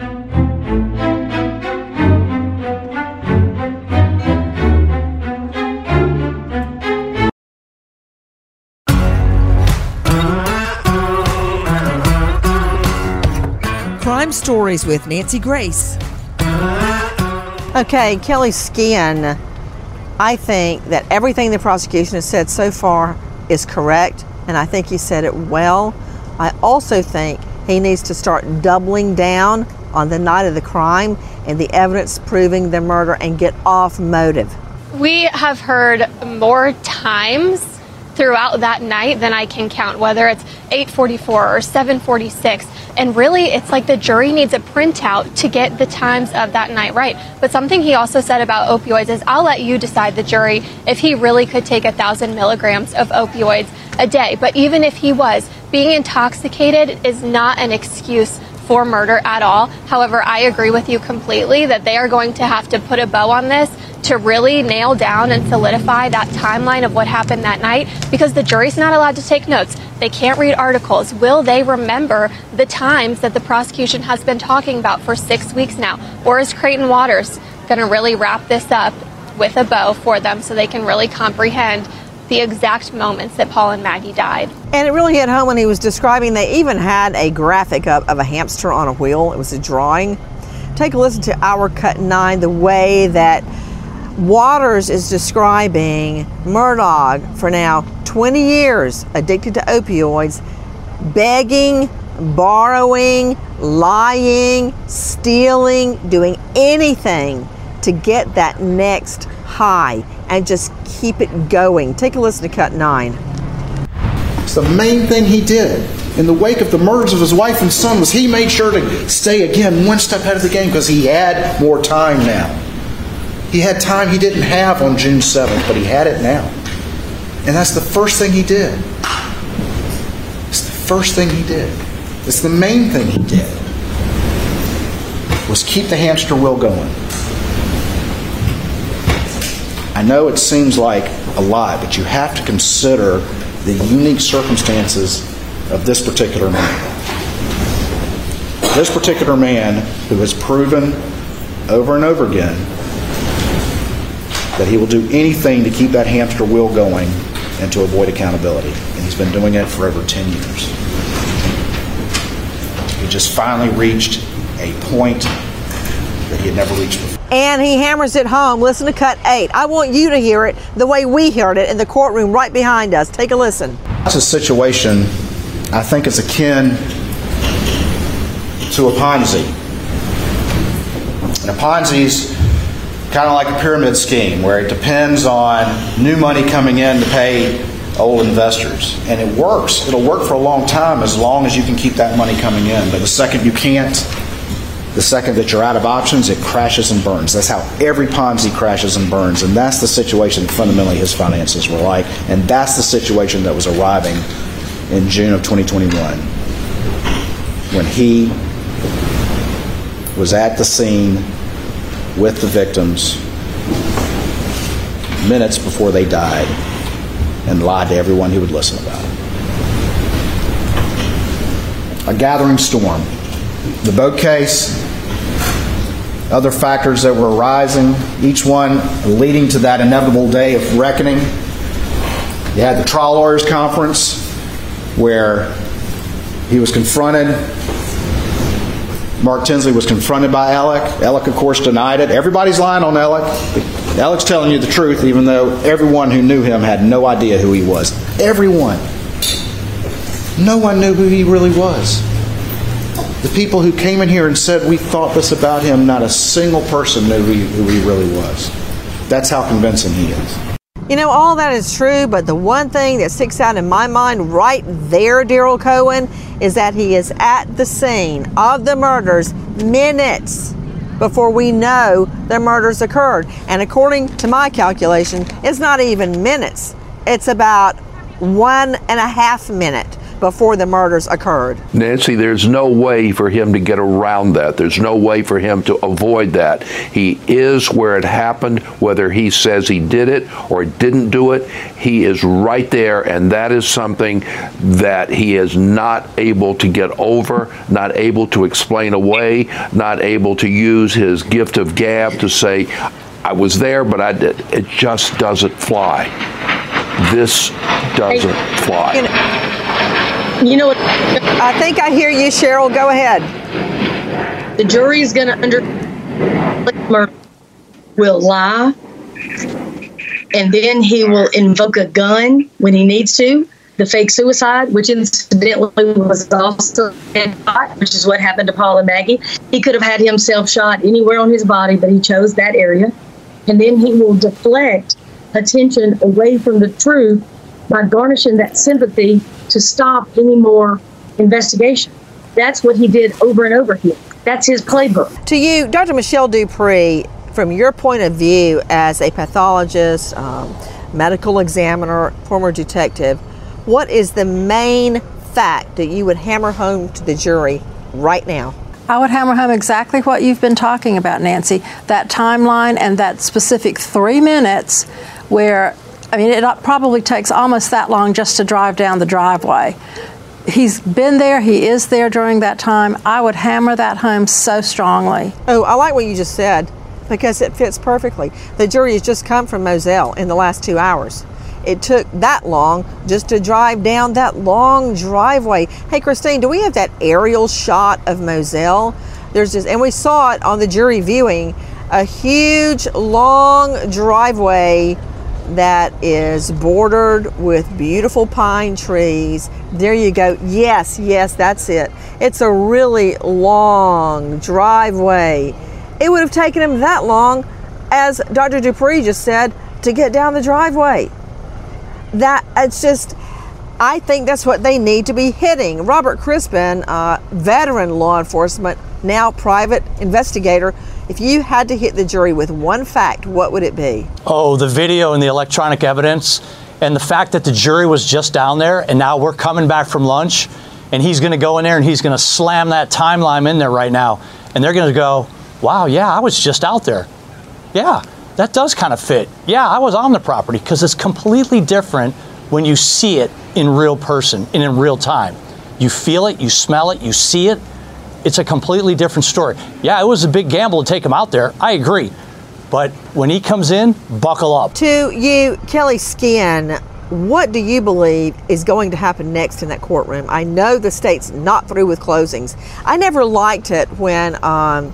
Speaker 1: Crime Stories with Nancy Grace.
Speaker 2: Okay, Kelly Skien, I think that everything the prosecution has said so far is correct, and I think he said it well. I also think he needs to start doubling down on the night of the crime and the evidence proving the murder and get off motive.
Speaker 10: We have heard more times throughout that night than I can count, whether it's eight forty-four or seven forty-six. And really, it's like the jury needs a printout to get the times of that night right. But something he also said about opioids is, I'll let you decide, the jury, if he really could take a thousand milligrams of opioids a day. But even if he was, being intoxicated is not an excuse for murder at all. However, I agree with you completely that they are going to have to put a bow on this to really nail down and solidify that timeline of what happened that night, because the jury's not allowed to take notes. They can't read articles. Will they remember the times that the prosecution has been talking about for six weeks now? Or is Creighton Waters going to really wrap this up with a bow for them so they can really comprehend the exact moments that Paul and Maggie died?
Speaker 2: And it really hit home when he was describing, they even had a graphic up of a hamster on a wheel. It was a drawing. Take a listen to Our Cut nine, the way that Waters is describing Murdaugh for now twenty years addicted to opioids, begging, borrowing, lying, stealing, doing anything to get that next high and just keep it going. Take a listen to Cut nine.
Speaker 11: It's the main thing he did in the wake of the murders of his wife and son was he made sure to stay again one step ahead of the game because he had more time now. He had time he didn't have on June seventh, but he had it now. And that's the first thing he did. It's the first thing he did. It's the main thing he did. Was keep the hamster wheel going. I know it seems like a lot, but you have to consider the unique circumstances of this particular man. This particular man who has proven over and over again that he will do anything to keep that hamster wheel going and to avoid accountability. And he's been doing it for over ten years. He just finally reached a point that he had never reached before.
Speaker 2: And he hammers it home. Listen to Cut eight. I want you to hear it the way we heard it in the courtroom right behind us. Take a listen.
Speaker 11: It's a situation I think is akin to a Ponzi. And a Ponzi's kind of like a pyramid scheme where it depends on new money coming in to pay old investors. And it works. It'll work for a long time as long as you can keep that money coming in. But the second you can't, the second that you're out of options, it crashes and burns. That's how every Ponzi crashes and burns. And that's the situation that fundamentally his finances were like. And that's the situation that was arriving in June of twenty twenty-one when he was at the scene with the victims minutes before they died and lied to everyone who would listen about it. A gathering storm. The boat case, other factors that were arising, each one leading to that inevitable day of reckoning. You had the trial lawyers conference where he was confronted. Mark Tinsley was confronted by Alec. Alec, of course, denied it. Everybody's lying on Alec. Alec's telling you the truth, even though everyone who knew him had no idea who he was. Everyone. No one knew who he really was. The people who came in here and said, we thought this about him, not a single person knew who he, who he really was. That's how convincing he is.
Speaker 2: You know, all that is true, but the one thing that sticks out in my mind right there, Daryl Cohen, is that he is at the scene of the murders minutes before we know the murders occurred. And according to my calculation, it's not even minutes. It's about one and a half minute before the murders occurred.
Speaker 4: Nancy, there's no way for him to get around that. There's no way for him to avoid that. He is where it happened, whether he says he did it or didn't do it. He is right there, and that is something that he is not able to get over, not able to explain away, not able to use his gift of gab to say, I was there, but I did. It just doesn't fly. This doesn't fly.
Speaker 2: You know,
Speaker 5: You know what?
Speaker 2: I think I hear you, Cheryl. Go ahead.
Speaker 5: The jury is going to under murder will lie, and then he will invoke a gun when he needs to. The fake suicide, which incidentally was also shot, which is what happened to Paul and Maggie. He could have had himself shot anywhere on his body, but he chose that area. And then he will deflect attention away from the truth by garnishing that sympathy to stop any more investigation. That's what he did over and over here. That's his playbook.
Speaker 2: To you, Doctor Michelle Dupree, from your point of view as a pathologist, um, medical examiner, former detective, what is the main fact that you would hammer home to the jury right now?
Speaker 9: I would hammer home exactly what you've been talking about, Nancy. That timeline and that specific three minutes where, I mean, it probably takes almost that long just to drive down the driveway. He's been there, he is there during that time. I would hammer that home so strongly.
Speaker 2: Oh, I like what you just said because it fits perfectly. The jury has just come from Moselle in the last two hours. It took that long just to drive down that long driveway. Hey, Christine, do we have that aerial shot of Moselle? There's just, and we saw it on the jury viewing, a huge long driveway that is bordered with beautiful pine trees. There you go. Yes, yes, that's it. It's a really long driveway. It would have taken him that long, as Doctor Dupree just said, to get down the driveway. That it's just, I think that's what they need to be hitting. Robert Crispin, uh, veteran law enforcement, now private investigator, if you had to hit the jury with one fact, what would it be?
Speaker 8: Oh, the video and the electronic evidence, and the fact that the jury was just down there, and now we're coming back from lunch, and he's going to go in there and he's going to slam that timeline in there right now, and they're going to go, wow, yeah, I was just out there. Yeah. That does kind of fit. Yeah, I was on the property, because it's completely different when you see it in real person and in real time. You feel it, you smell it, you see it. It's a completely different story. Yeah, it was a big gamble to take him out there. I agree. But when he comes in, buckle up.
Speaker 2: To you, Kelly Skinn, what do you believe is going to happen next in that courtroom? I know the state's not through with closings. I never liked it when um,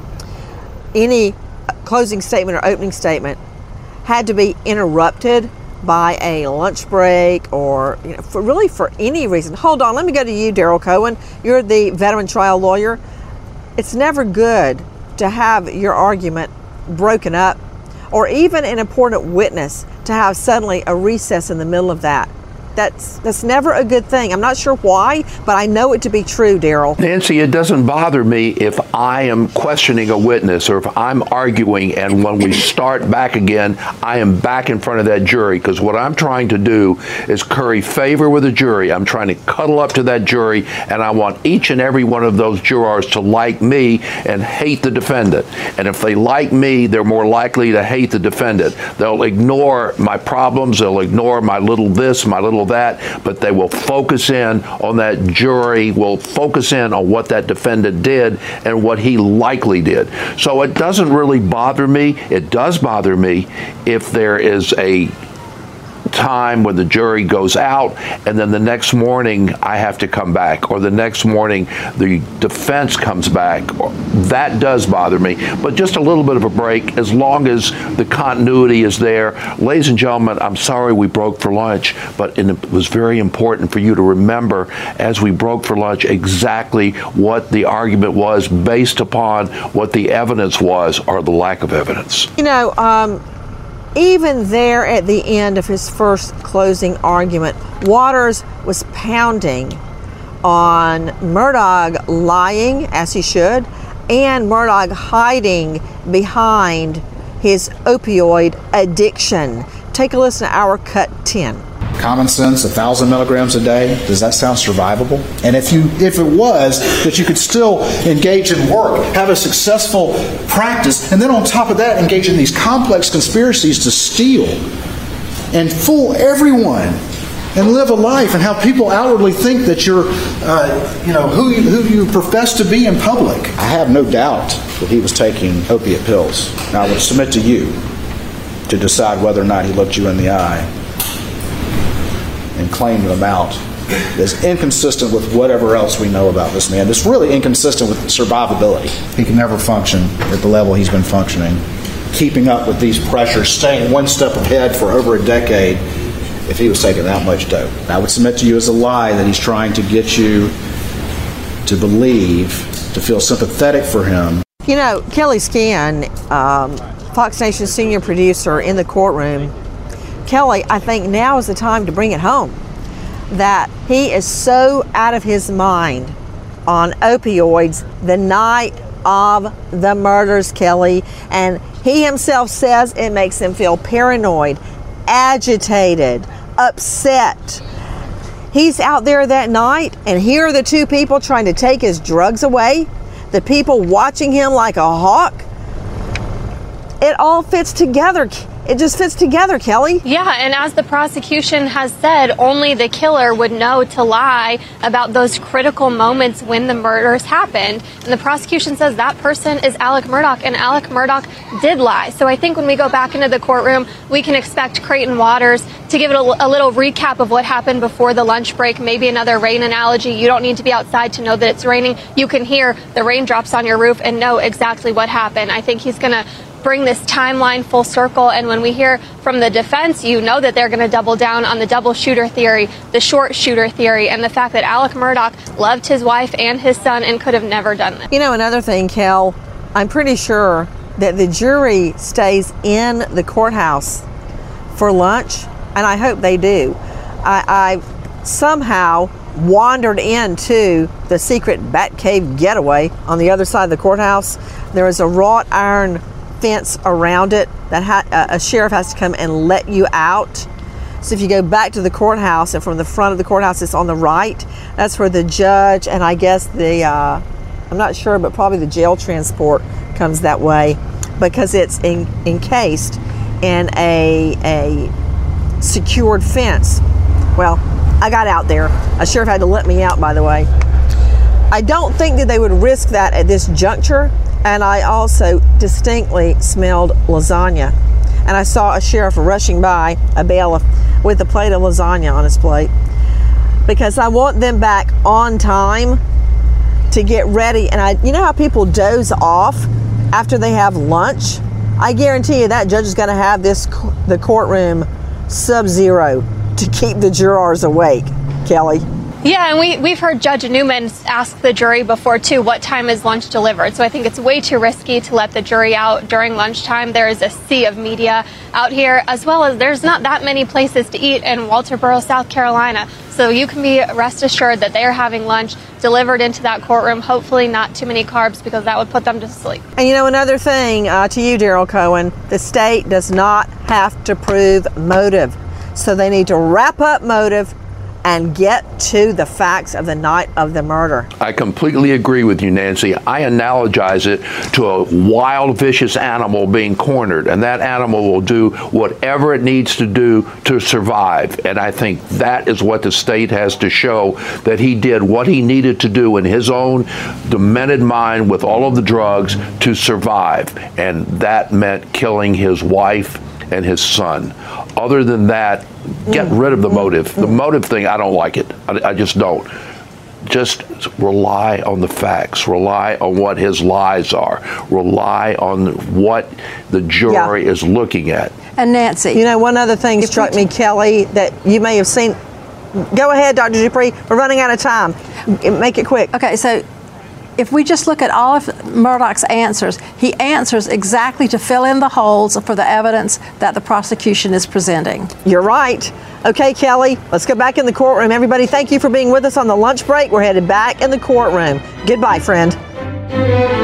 Speaker 2: any closing statement or opening statement had to be interrupted by a lunch break or, you know, for really for any reason. Hold on, let me go to you, Daryl Cohen. You're the veteran trial lawyer. It's never good to have your argument broken up, or even an important witness to have suddenly a recess in the middle of that. That's that's never a good thing. I'm not sure why, but I know it to be true, Daryl.
Speaker 4: Nancy, it doesn't bother me if I am questioning a witness or if I'm arguing, and when we start back again, I am back in front of that jury, because what I'm trying to do is curry favor with the jury. I'm trying to cuddle up to that jury, and I want each and every one of those jurors to like me and hate the defendant. And if they like me, they're more likely to hate the defendant. They'll ignore my problems, they'll ignore my little this, my little that, but they will focus in on that jury, will focus in on what that defendant did and what he likely did. So it doesn't really bother me. It does bother me if there is a time when the jury goes out and then the next morning I have to come back, or the next morning the defense comes back. That does bother me, but just a little bit of a break, as long as the continuity is there. Ladies and gentlemen, I'm sorry we broke for lunch, but it was very important for you to remember as we broke for lunch exactly what the argument was based upon what the evidence was, or the lack of evidence.
Speaker 2: You know, um, even there at the end of his first closing argument, Waters was pounding on Murdaugh lying, as he should, and Murdaugh hiding behind his opioid addiction. Take a listen to our cut ten.
Speaker 11: Common sense, a thousand milligrams a day. Does that sound survivable? And if you, if it was, that you could still engage in work, have a successful practice, and then on top of that, engage in these complex conspiracies to steal and fool everyone and live a life and have people outwardly think that you're, uh, you know, who you, who you profess to be in public. I have no doubt that he was taking opiate pills. Now, I would submit to you to decide whether or not he looked you in the eye and claimed them out. That's inconsistent with whatever else we know about this man. It's really inconsistent with survivability. He can never function at the level he's been functioning, keeping up with these pressures, staying one step ahead for over a decade, if he was taking that much dope. I would submit to you as a lie that he's trying to get you to believe, to feel sympathetic for him.
Speaker 2: You know, Kelly Scan, um, Fox Nation senior producer in the courtroom, Kelly, I think now is the time to bring it home that he is so out of his mind on opioids the night of the murders, Kelly, and he himself says it makes him feel paranoid, agitated, upset. He's out there that night, and here are the two people trying to take his drugs away, the people watching him like a hawk. It all fits together. It just fits together, Kelly.
Speaker 10: Yeah, and as the prosecution has said, only the killer would know to lie about those critical moments when the murders happened. And the prosecution says that person is Alec Murdaugh, and Alec Murdaugh did lie. So I think when we go back into the courtroom, we can expect Creighton Waters to give it a, a little recap of what happened before the lunch break, maybe another rain analogy. You don't need to be outside to know that it's raining. You can hear the raindrops on your roof and know exactly what happened. I think he's going to bring this timeline full circle, and when we hear from the defense, you know that they're going to double down on the double shooter theory, the short shooter theory, and the fact that Alec Murdaugh loved his wife and his son and could have never done this.
Speaker 2: You know, another thing, Kel, I'm pretty sure that the jury stays in the courthouse for lunch, and I hope they do. I, I somehow wandered into the secret Batcave getaway on the other side of the courthouse. There is a wrought iron fence around it that ha- a sheriff has to come and let you out. So if you go back to the courthouse, and from the front of the courthouse, it's on the right. That's where the judge and I guess the uh, I'm not sure, but probably the jail transport comes that way, because it's in, encased in a a secured fence. Well, I got out there. A sheriff had to let me out, by the way. I don't think that they would risk that at this juncture. And I also distinctly smelled lasagna. And I saw a sheriff rushing by, a bailiff, with a plate of lasagna on his plate. Because I want them back on time to get ready. And I, you know how people doze off after they have lunch? I guarantee you that judge is going to have this the courtroom sub-zero to keep the jurors awake, Kelly.
Speaker 10: Yeah, and we, we've heard Judge Newman ask the jury before, too, what time is lunch delivered? So I think it's way too risky to let the jury out during lunchtime. There is a sea of media out here, as well as there's not that many places to eat in Walterboro, South Carolina. So you can be rest assured that they are having lunch delivered into that courtroom, hopefully not too many carbs, because that would put them to sleep.
Speaker 2: And you know, another thing uh, to you, Daryl Cohen, the state does not have to prove motive. So they need to wrap up motive and get to the facts of the night of the murder.
Speaker 4: I completely agree with you, Nancy. I analogize it to a wild, vicious animal being cornered, and that animal will do whatever it needs to do to survive. And I think that is what the state has to show, that he did what he needed to do in his own demented mind with all of the drugs to survive. And that meant killing his wife and his son. Other than that, get rid of the motive. The motive thing, I don't like it. I, I just don't. Just rely on the facts. Rely on what his lies are. Rely on what the jury yeah. is looking at.
Speaker 9: And Nancy,
Speaker 2: you know, one other thing struck me, Kelly, that you may have seen. Go ahead, Doctor Dupree. We're running out of time. Make it quick.
Speaker 9: Okay, so if we just look at all of Murdaugh's answers, he answers exactly to fill in the holes for the evidence that the prosecution is presenting.
Speaker 2: You're right. Okay, Kelly, let's go back in the courtroom. Everybody, thank you for being with us on the lunch break. We're headed back in the courtroom. Goodbye, friend.